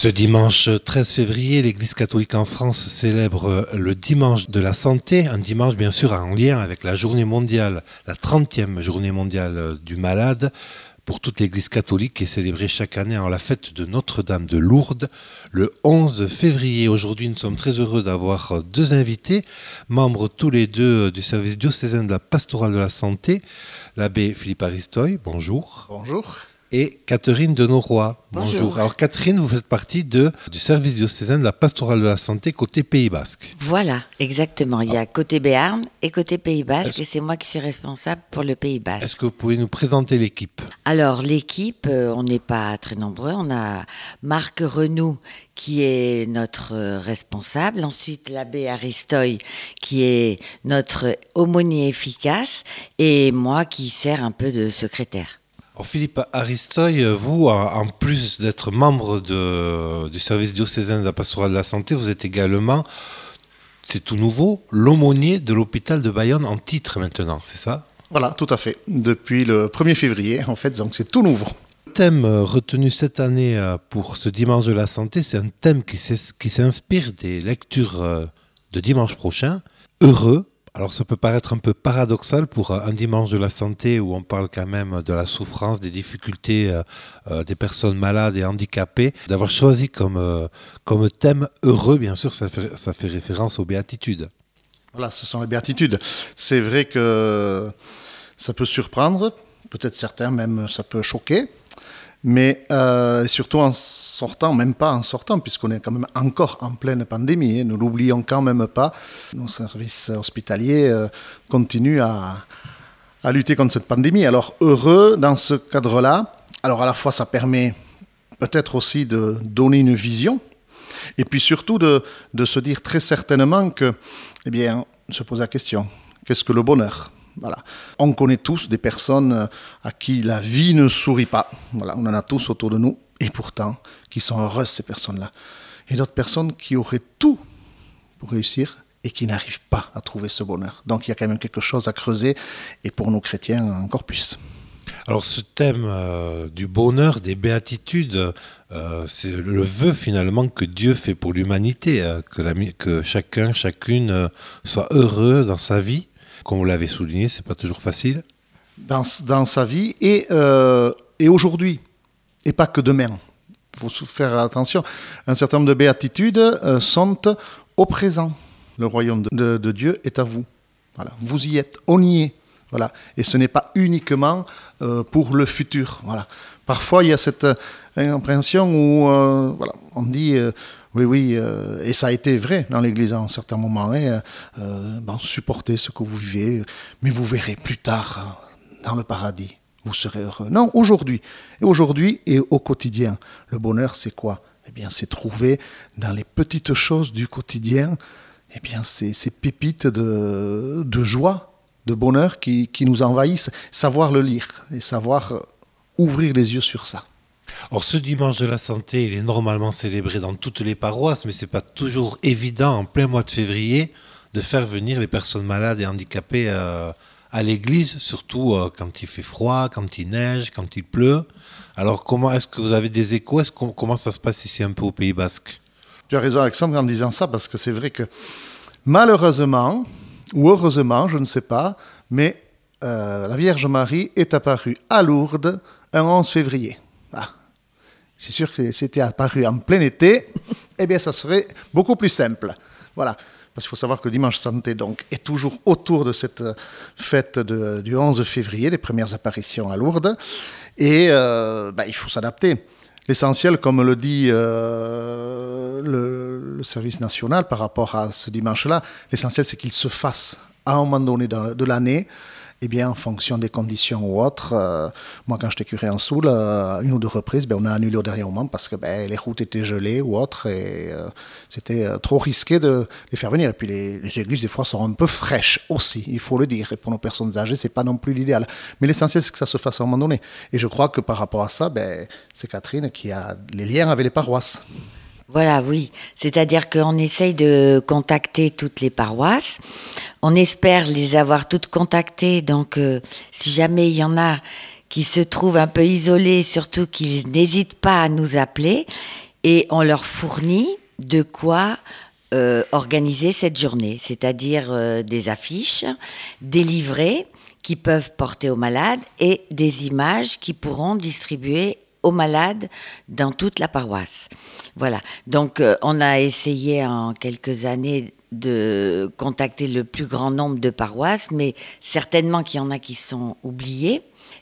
Ce dimanche 13 février, l'Église catholique en France célèbre le dimanche de la santé, un dimanche bien sûr en lien avec la journée mondiale, la 30e journée mondiale du malade, pour toute l'Église catholique qui est célébrée chaque année en la fête de Notre-Dame de Lourdes, le 11 février. Aujourd'hui, nous sommes très heureux d'avoir deux invités, membres tous les deux du service diocésain de la pastorale de la santé, l'abbé Philippe Aristoy, bonjour. Bonjour. Et Catherine Denauroy. Bonjour. Bonjour. Alors Catherine, vous faites partie du service diocésain de la pastorale de la santé côté Pays Basque. Voilà, exactement. Il y a côté Béarn et côté Pays Basque et c'est moi qui suis responsable pour le Pays Basque. Est-ce que vous pouvez nous présenter l'équipe ? Alors l'équipe, on n'est pas très nombreux. On a Marc Renoux qui est notre responsable. Ensuite l'abbé Aristoy qui est notre aumônier efficace et moi qui sers un peu de secrétaire. Alors Philippe Aristoy, vous, en plus d'être membre du service diocésain de la pastorale de la santé, vous êtes également, c'est tout nouveau, l'aumônier de l'hôpital de Bayonne en titre maintenant, c'est ça ? Voilà, tout à fait. Depuis le 1er février, en fait, donc c'est tout nouveau. Le thème retenu cette année pour ce dimanche de la santé, c'est un thème qui s'inspire des lectures de dimanche prochain, heureux. Alors ça peut paraître un peu paradoxal pour un dimanche de la santé où on parle quand même de la souffrance, des difficultés des personnes malades et handicapées, d'avoir choisi comme thème heureux, bien sûr, ça fait référence aux béatitudes. Voilà, ce sont les béatitudes. C'est vrai que ça peut surprendre, peut-être certains même ça peut choquer, mais surtout en sortant, même pas en sortant, puisqu'on est quand même encore en pleine pandémie, hein, nous l'oublions quand même pas. Nos services hospitaliers continuent à lutter contre cette pandémie. Alors heureux dans ce cadre-là, alors à la fois ça permet peut-être aussi de donner une vision, et puis surtout de se dire très certainement que, eh bien, se poser la question, qu'est-ce que le bonheur ? Voilà. On connaît tous des personnes à qui la vie ne sourit pas. Voilà, on en a tous autour de nous, et pourtant, qui sont heureuses, ces personnes-là. Et d'autres personnes qui auraient tout pour réussir et qui n'arrivent pas à trouver ce bonheur. Donc il y a quand même quelque chose à creuser, et pour nous chrétiens, encore plus. Alors ce thème du bonheur, des béatitudes, c'est le vœu finalement que Dieu fait pour l'humanité, que chacun, chacune soit heureux dans sa vie. Comme vous l'avez souligné, c'est pas toujours facile. Dans sa vie et aujourd'hui, et pas que demain. Il faut faire attention. Un certain nombre de béatitudes sont au présent. Le royaume de Dieu est à vous. Voilà. Vous y êtes, on y est. Voilà. Et ce n'est pas uniquement pour le futur. Voilà. Parfois, il y a cette impression où voilà, on dit... Oui, et ça a été vrai dans l'Église à un certain moment. Supportez ce que vous vivez, mais vous verrez plus tard, dans le paradis, vous serez heureux. Non, aujourd'hui et au quotidien. Le bonheur, c'est quoi ? Eh bien, c'est trouver dans les petites choses du quotidien, eh bien, ces pépites de joie, de bonheur qui nous envahissent. Savoir le lire et savoir ouvrir les yeux sur ça. Alors ce dimanche de la santé, il est normalement célébré dans toutes les paroisses, mais c'est pas toujours évident en plein mois de février de faire venir les personnes malades et handicapées à l'église, surtout quand il fait froid, quand il neige, quand il pleut. Alors comment est-ce que vous avez des échos ? Comment ça se passe ici un peu au Pays Basque ? Tu as raison Alexandre en disant ça, parce que c'est vrai que malheureusement, ou heureusement, je ne sais pas, mais la Vierge Marie est apparue à Lourdes un 11 février. C'est sûr que c'était apparu en plein été, eh bien ça serait beaucoup plus simple. Voilà. Parce qu'il faut savoir que le dimanche santé donc, est toujours autour de cette fête du 11 février, les premières apparitions à Lourdes. Et il faut s'adapter. L'essentiel, comme le dit le service national par rapport à ce dimanche-là, l'essentiel c'est qu'il se fasse à un moment donné de l'année, eh bien, en fonction des conditions ou autres. Moi, quand j'étais curé en Soule, une ou deux reprises, on a annulé au dernier moment parce que les routes étaient gelées ou autres et c'était trop risqué de les faire venir. Et puis, les églises, des fois, sont un peu fraîches aussi, il faut le dire. Et pour nos personnes âgées, c'est pas non plus l'idéal. Mais l'essentiel, c'est que ça se fasse à un moment donné. Et je crois que par rapport à ça, c'est Catherine qui a les liens avec les paroisses. Voilà, oui. C'est-à-dire qu'on essaye de contacter toutes les paroisses. On espère les avoir toutes contactées. Donc, si jamais il y en a qui se trouvent un peu isolés, surtout qu'ils n'hésitent pas à nous appeler. et on leur fournit de quoi organiser cette journée, c'est-à-dire des affiches, des livrets qui peuvent porter aux malades et des images qui pourront distribuer aux malades dans toute la paroisse. Voilà. Donc, on a essayé en quelques années de contacter le plus grand nombre de paroisses, mais certainement qu'il y en a qui sont oubliées.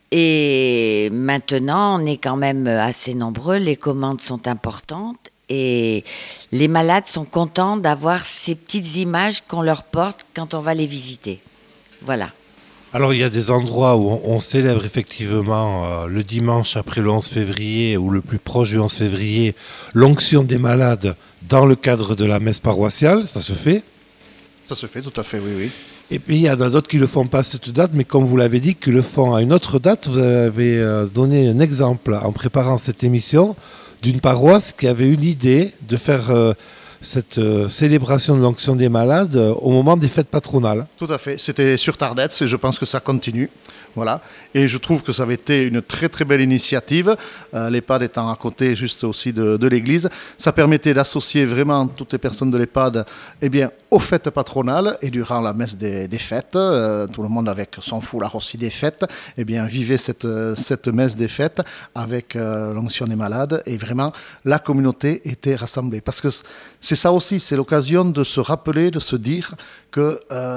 Et maintenant, on est quand même assez nombreux, les commandes sont importantes et les malades sont contents d'avoir ces petites images qu'on leur porte quand on va les visiter. Voilà. Alors il y a des endroits où on célèbre effectivement le dimanche après le 11 février ou le plus proche du 11 février l'onction des malades dans le cadre de la messe paroissiale, ça se fait. Ça se fait, tout à fait, oui, oui. Et puis il y en a d'autres qui le font pas à cette date, mais comme vous l'avez dit, qui le font à une autre date. Vous avez donné un exemple en préparant cette émission d'une paroisse qui avait eu l'idée de faire cette célébration de l'onction des malades au moment des fêtes patronales. Tout à fait. C'était sur Tardets et je pense que ça continue. Voilà. Et je trouve que ça avait été une très très belle initiative, l'EHPAD étant à côté juste aussi de l'église. Ça permettait d'associer vraiment toutes les personnes de l'EHPAD aux fêtes patronales et durant la messe des fêtes, tout le monde avec son foulard aussi des fêtes, vivait cette messe des fêtes avec l'onction des malades et vraiment la communauté était rassemblée. Parce que c'est ça aussi, c'est l'occasion de se rappeler, de se dire que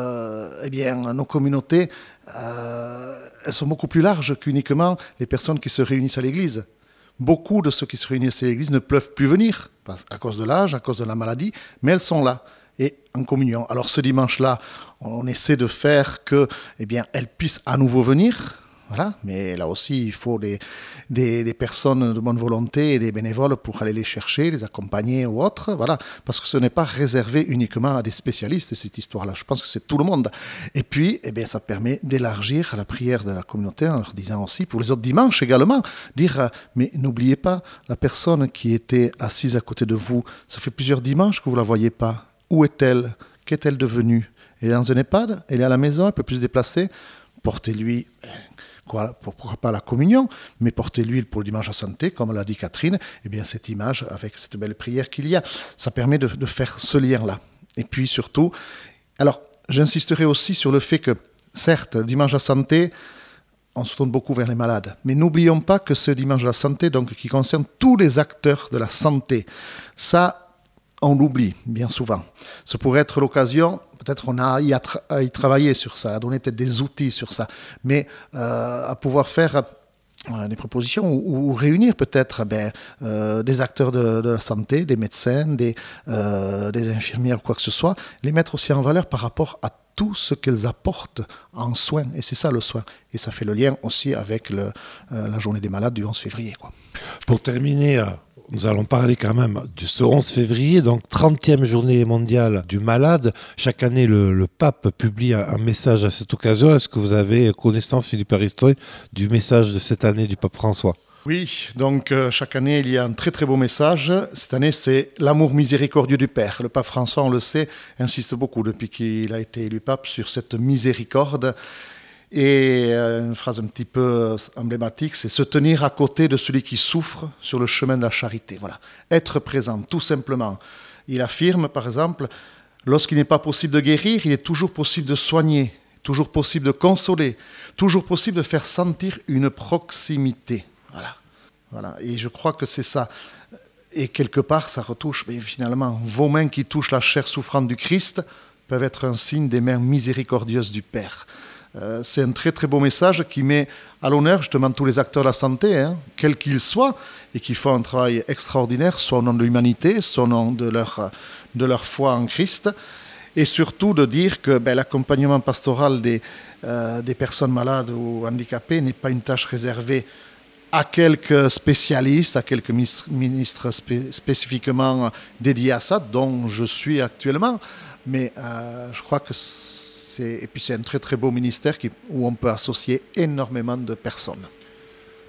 nos communautés elles sont beaucoup plus larges qu'uniquement les personnes qui se réunissent à l'église. Beaucoup de ceux qui se réunissent à l'église ne peuvent plus venir à cause de l'âge, à cause de la maladie, mais elles sont là et en communion. Alors ce dimanche-là, on essaie de faire que, elles puissent à nouveau venir. Voilà, mais là aussi, il faut des personnes de bonne volonté et des bénévoles pour aller les chercher, les accompagner ou autres, voilà, parce que ce n'est pas réservé uniquement à des spécialistes, cette histoire-là. Je pense que c'est tout le monde. Et puis, ça permet d'élargir la prière de la communauté en leur disant aussi, pour les autres dimanches également, dire, mais n'oubliez pas la personne qui était assise à côté de vous, ça fait plusieurs dimanches que vous ne la voyez pas. Où est-elle? Qu'est-elle devenue? Elle est dans un EHPAD? Elle est à la maison? Elle ne peut plus se déplacer? Portez-lui... pourquoi pas la communion, mais portez-lui pour le dimanche à santé, comme l'a dit Catherine, cette image avec cette belle prière qu'il y a, ça permet de faire ce lien-là. Et puis surtout, alors j'insisterai aussi sur le fait que, certes, le dimanche à santé, on se tourne beaucoup vers les malades, mais n'oublions pas que ce dimanche à la santé, donc qui concerne tous les acteurs de la santé, ça, on l'oublie bien souvent. Ça pourrait être l'occasion, peut-être on a à y travailler sur ça, à donner peut-être des outils sur ça, mais à pouvoir faire des propositions ou réunir peut-être des acteurs de la santé, des médecins, des infirmières ou quoi que ce soit, les mettre aussi en valeur par rapport à tout ce qu'elles apportent en soins. Et c'est ça le soin. Et ça fait le lien aussi avec la journée des malades du 11 février. Quoi. Pour terminer... Nous allons parler quand même de ce 11 février, donc 30e journée mondiale du malade. Chaque année, le pape publie un message à cette occasion. Est-ce que vous avez connaissance, Philippe Aristoy, du message de cette année du pape François ? Oui, donc chaque année, il y a un très très beau message. Cette année, c'est l'amour miséricordieux du Père. Le pape François, on le sait, insiste beaucoup depuis qu'il a été élu pape sur cette miséricorde. Et une phrase un petit peu emblématique, c'est se tenir à côté de celui qui souffre sur le chemin de la charité. Voilà, être présent, tout simplement. Il affirme, par exemple, lorsqu'il n'est pas possible de guérir, il est toujours possible de soigner, toujours possible de consoler, toujours possible de faire sentir une proximité. Voilà. Et je crois que c'est ça. Et quelque part, ça retouche, mais finalement, vos mains qui touchent la chair souffrante du Christ peuvent être un signe des mains miséricordieuses du Père. C'est un très très beau message qui met à l'honneur justement tous les acteurs de la santé, quels qu'ils soient, et qui font un travail extraordinaire, soit au nom de l'humanité, soit au nom de leur foi en Christ, et surtout de dire que l'accompagnement pastoral des personnes malades ou handicapées n'est pas une tâche réservée à quelques spécialistes, à quelques ministres spécifiquement dédiés à ça, dont je suis actuellement, mais je crois que et puis c'est un très très beau ministère où on peut associer énormément de personnes.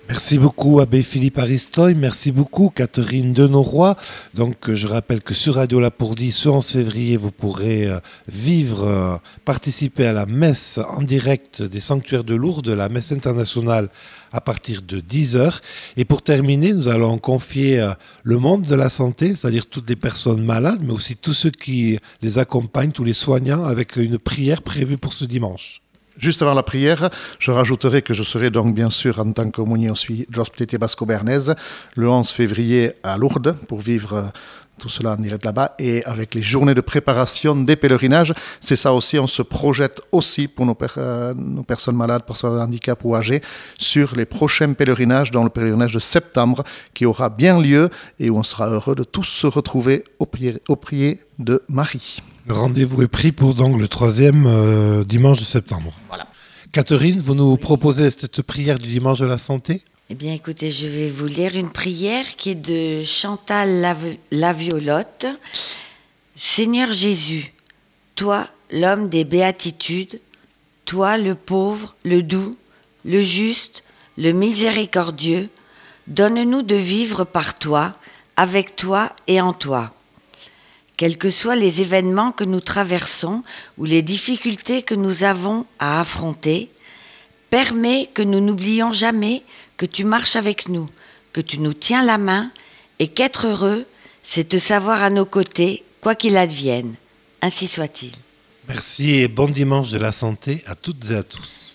Merci beaucoup Abbé Philippe Aristoy, merci beaucoup Catherine Denauroy. Donc je rappelle que sur Radio Lapourdie, ce 11 février, vous pourrez participer à la messe en direct des sanctuaires de Lourdes, la messe internationale à partir de 10h. Et pour terminer, nous allons confier le monde de la santé, c'est-à-dire toutes les personnes malades, mais aussi tous ceux qui les accompagnent, tous les soignants, avec une prière prévue pour ce dimanche. Juste avant la prière, je rajouterai que je serai donc bien sûr en tant qu'aumônier de l'hospitalité basco-bernaise le 11 février à Lourdes pour vivre tout cela en direct là-bas et avec les journées de préparation des pèlerinages. C'est ça aussi, on se projette aussi pour nos personnes malades, personnes de handicap ou âgées sur les prochains pèlerinages, dont le pèlerinage de septembre qui aura bien lieu et où on sera heureux de tous se retrouver au prier de Marie. Le rendez-vous est pris pour donc le 3e dimanche de septembre. Voilà. Catherine, vous nous proposez cette prière du dimanche de la santé ? Eh bien, écoutez, je vais vous lire une prière qui est de Chantal Laviolotte. Seigneur Jésus, toi, l'homme des béatitudes, toi, le pauvre, le doux, le juste, le miséricordieux, donne-nous de vivre par toi, avec toi et en toi. Quels que soient les événements que nous traversons ou les difficultés que nous avons à affronter, permets que nous n'oublions jamais que tu marches avec nous, que tu nous tiens la main et qu'être heureux, c'est te savoir à nos côtés, quoi qu'il advienne. Ainsi soit-il. Merci et bon dimanche de la santé à toutes et à tous.